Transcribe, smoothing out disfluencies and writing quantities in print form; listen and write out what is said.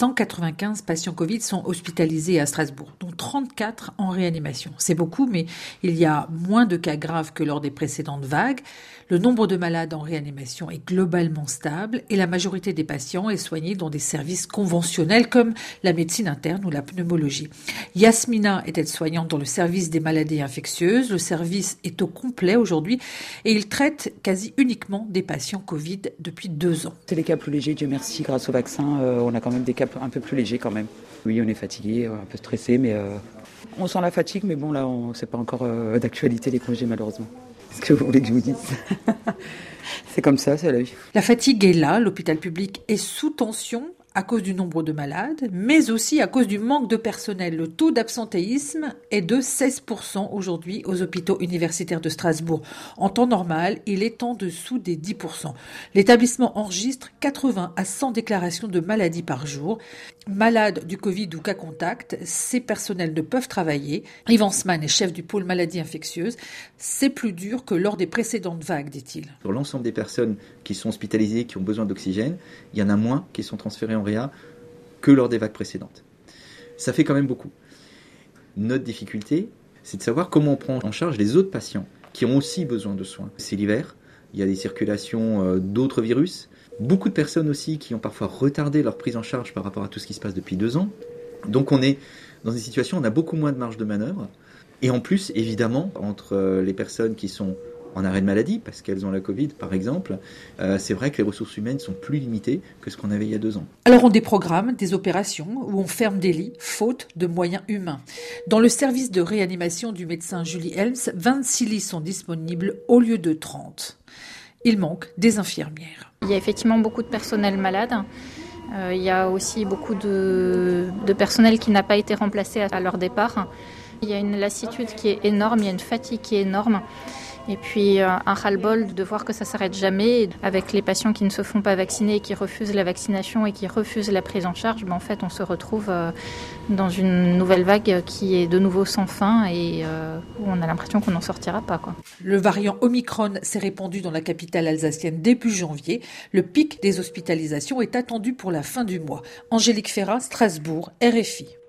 195 patients Covid sont hospitalisés à Strasbourg, dont 34 en réanimation. C'est beaucoup, mais il y a moins de cas graves que lors des précédentes vagues. Le nombre de malades en réanimation est globalement stable et la majorité des patients est soignée dans des services conventionnels comme la médecine interne ou la pneumologie. Yasmina est aide-soignante dans le service des maladies infectieuses. Le service est au complet aujourd'hui et il traite quasi uniquement des patients Covid depuis 2 ans. C'est les cas plus légers, Dieu merci, grâce au vaccin, on a quand même des cas un peu plus légers quand même. Oui, on est fatigué, un peu stressé, mais on sent la fatigue, mais bon là, c'est pas encore d'actualité les congés malheureusement. Qu'est-ce que vous voulez que je vous dise ? C'est comme ça, c'est la vie. La fatigue est là, l'hôpital public est sous tension à cause du nombre de malades, mais aussi à cause du manque de personnel. Le taux d'absentéisme est de 16% aujourd'hui aux hôpitaux universitaires de Strasbourg. En temps normal, il est en dessous des 10%. L'établissement enregistre 80 à 100 déclarations de maladies par jour. Malades du Covid ou cas contact, ces personnels ne peuvent travailler. Yves Hansmann est chef du pôle maladies infectieuses. C'est plus dur que lors des précédentes vagues, dit-il. Sur l'ensemble des personnes qui sont hospitalisées, qui ont besoin d'oxygène, il y en a moins qui sont transférées en réa que lors des vagues précédentes. Ça fait quand même beaucoup. Notre difficulté, c'est de savoir comment on prend en charge les autres patients qui ont aussi besoin de soins. C'est l'hiver, il y a des circulations d'autres virus, beaucoup de personnes aussi qui ont parfois retardé leur prise en charge par rapport à tout ce qui se passe depuis 2 ans. Donc on est dans une situation où on a beaucoup moins de marge de manœuvre. Et en plus, évidemment, entre les personnes qui sont en arrêt de maladie, parce qu'elles ont la Covid par exemple, c'est vrai que les ressources humaines sont plus limitées que ce qu'on avait il y a 2 ans. Alors on déprogramme des opérations où on ferme des lits, faute de moyens humains. Dans le service de réanimation du médecin Julie Helms, 26 lits sont disponibles au lieu de 30. Il manque des infirmières. Il y a effectivement beaucoup de personnel malade. Il y a aussi beaucoup de personnel qui n'a pas été remplacé à leur départ. Il y a une lassitude qui est énorme, il y a une fatigue qui est énorme. Et puis un ras-le-bol de voir que ça ne s'arrête jamais. Avec les patients qui ne se font pas vacciner, qui refusent la vaccination et qui refusent la prise en charge, en fait on se retrouve dans une nouvelle vague qui est de nouveau sans fin et où on a l'impression qu'on n'en sortira pas, quoi. Le variant Omicron s'est répandu dans la capitale alsacienne début janvier. Le pic des hospitalisations est attendu pour la fin du mois. Angélique Ferrat, Strasbourg, RFI.